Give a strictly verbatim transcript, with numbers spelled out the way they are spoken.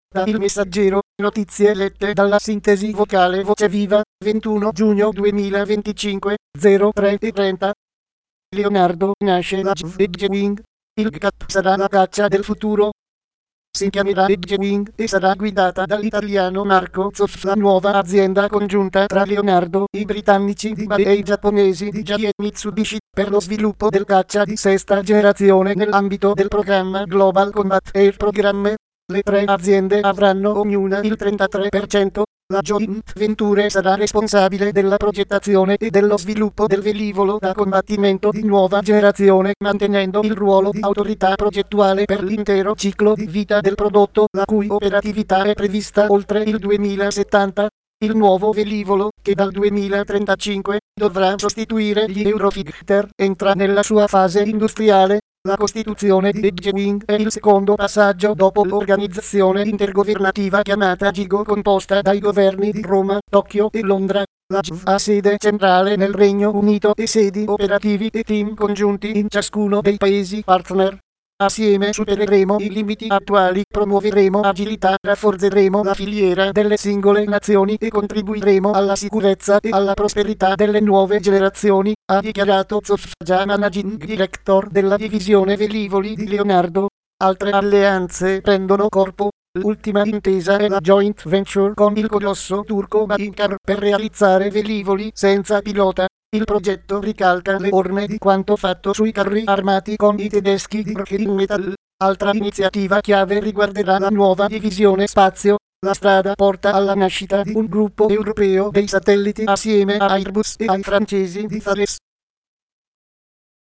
Da Il Messaggero, notizie lette dalla sintesi vocale Voce Viva, ventuno giugno duemilaventicinque, zero tre e trenta. Leonardo nasce la Edgewing. Il G A T sarà la caccia del futuro. Si chiamerà Edgewing e sarà guidata dall'italiano Marco Zoff, la nuova azienda congiunta tra Leonardo, i britannici di Base e i giapponesi di J A E Mitsubishi, per lo sviluppo del caccia di sesta generazione nell'ambito del programma Global Combat Air Programme. Le tre aziende avranno ognuna il trentatré per cento. La joint venture sarà responsabile della progettazione e dello sviluppo del velivolo da combattimento di nuova generazione, mantenendo il ruolo di autorità progettuale per l'intero ciclo di vita del prodotto, la cui operatività è prevista oltre il duemilasettanta. Il nuovo velivolo, che dal duemilatrentacinque dovrà sostituire gli Eurofighter, entra nella sua fase industriale. La costituzione di Edgewing è il secondo passaggio dopo l'organizzazione intergovernativa chiamata GIGO, composta dai governi di Roma, Tokyo e Londra. La G I V ha sede centrale nel Regno Unito e sedi operativi e team congiunti in ciascuno dei paesi partner. Assieme supereremo i limiti attuali, promuoveremo agilità, rafforzeremo la filiera delle singole nazioni e contribuiremo alla sicurezza e alla prosperità delle nuove generazioni, ha dichiarato Zoff, già managing director della divisione velivoli di Leonardo. Altre alleanze prendono corpo. L'ultima intesa è la joint venture con il colosso turco Baykar per realizzare velivoli senza pilota. Il progetto ricalca le orme di quanto fatto sui carri armati con i tedeschi di Rheinmetall. Altra iniziativa chiave riguarderà la nuova divisione spazio. La strada porta alla nascita di un gruppo europeo dei satelliti assieme a Airbus e ai francesi di Thales.